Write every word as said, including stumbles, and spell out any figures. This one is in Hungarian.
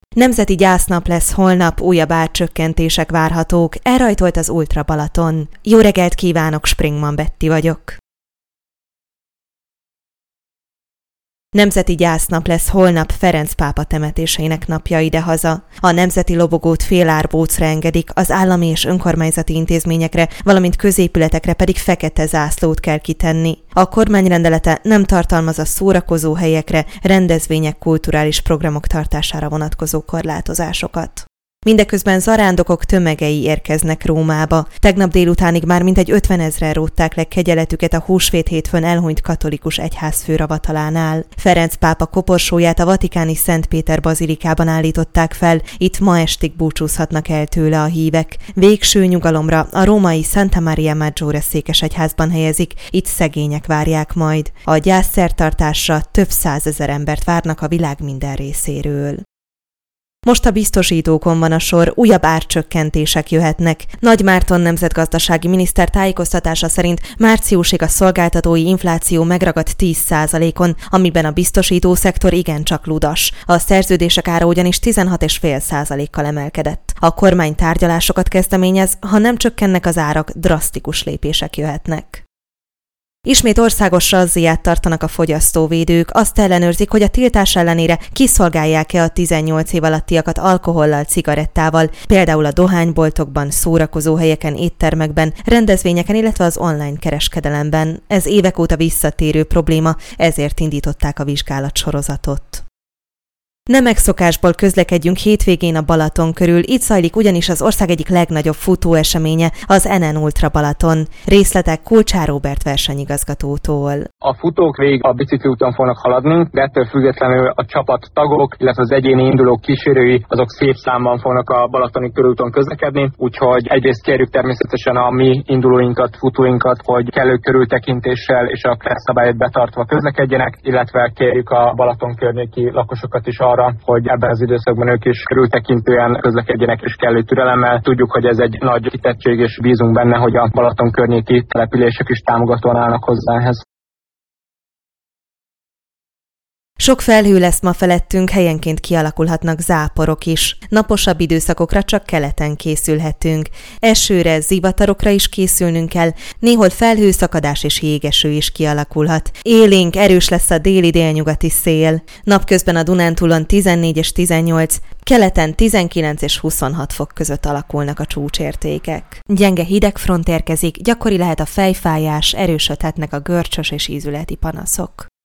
Nemzeti gyásznap lesz holnap, újabb árcsökkentések várhatók, elrajtolt az Ultra Balaton. Jó reggelt kívánok, Springman Betty vagyok. Nemzeti gyásznap lesz holnap, Ferenc pápa temetéseinek napja idehaza. A nemzeti lobogót félárbócra engedik, az állami és önkormányzati intézményekre, valamint középületekre pedig fekete zászlót kell kitenni. A kormányrendelete nem tartalmaz a szórakozó helyekre, rendezvények, kulturális programok tartására vonatkozó korlátozásokat. Mindeközben zarándokok tömegei érkeznek Rómába. Tegnap délutánig már mintegy ötvenezren rótták le kegyeletüket a húsvét hétfőn elhunyt katolikus egyházfő ravatalánál. Ferenc pápa koporsóját a vatikáni Szent Péter bazilikában állították fel, itt ma estig búcsúzhatnak el tőle a hívek. Végső nyugalomra a római Santa Maria Maggiore székesegyházban helyezik, itt szegények várják majd. A gyászszertartásra több százezer embert várnak a világ minden részéről. Most a biztosítókon van a sor, újabb árcsökkentések jöhetnek. Nagy Márton nemzetgazdasági miniszter tájékoztatása szerint márciusig a szolgáltatói infláció megragadt tíz százalékon, amiben a biztosítószektor igencsak ludas. A szerződések ára ugyanis tizenhat egész öt százalékkal emelkedett. A kormány tárgyalásokat kezdeményez, ha nem csökkennek az árak, drasztikus lépések jöhetnek. Ismét országos razziát tartanak a fogyasztóvédők, azt ellenőrzik, hogy a tiltás ellenére kiszolgálják-e a tizennyolc év alattiakat alkohollal, cigarettával, például a dohányboltokban, szórakozóhelyeken, éttermekben, rendezvényeken, illetve az online kereskedelemben. Ez évek óta visszatérő probléma, ezért indították a vizsgálatsorozatot. Nem megszokásból közlekedjünk hétvégén a Balaton körül, itt zajlik ugyanis az ország egyik legnagyobb futóeseménye, az en en Ultra Balaton. Részletek Kulcsár Róbert versenyigazgatótól. A futók végig a bicikliúton fognak haladni, de ettől függetlenül a csapattagok, illetve az egyéni indulók kísérői, azok szép számban fognak a balatoni körúton közlekedni, úgyhogy egyrészt kérjük természetesen a mi indulóinkat, futóinkat, hogy kellő körültekintéssel és a keretszabályt betartva közlekedjenek, illetve kérjük a Balaton környéki lakosokat is arra, hogy ebben az időszakban ők is körültekintően közlekedjenek és kellő türelemmel. Tudjuk, hogy ez egy nagy kitettség, és bízunk benne, hogy a Balaton környéki települések is támogatóan állnak hozzá ehhez. Sok felhő lesz ma felettünk, helyenként kialakulhatnak záporok is. Naposabb időszakokra csak keleten készülhetünk. Esőre, zivatarokra is készülnünk kell, néhol felhőszakadás és jégeső is kialakulhat. Élénk, erős lesz a déli-délnyugati szél. Napközben a Dunántúlon tizennégy és tizennyolc, keleten tizenkilenc és huszonhat fok között alakulnak a csúcsértékek. Gyenge hidegfront érkezik, gyakori lehet a fejfájás, erősödhetnek a görcsös és ízületi panaszok.